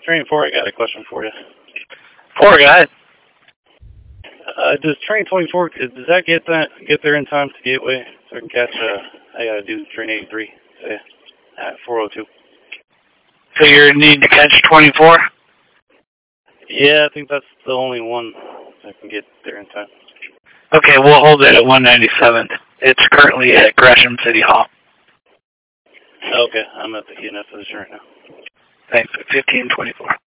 Train 4, I got a question for you. 4, go ahead. Does Train 24, does that get there in time to Gateway so I can catch, I gotta do Train 83, say, at 4:02. So you're needing to catch 24? Yeah, I think that's the only one I can get there in time. Okay, we'll hold it at 197th. It's currently at Gresham City Hall. Okay, I'm at the ENF position right now. Thanks, 1524.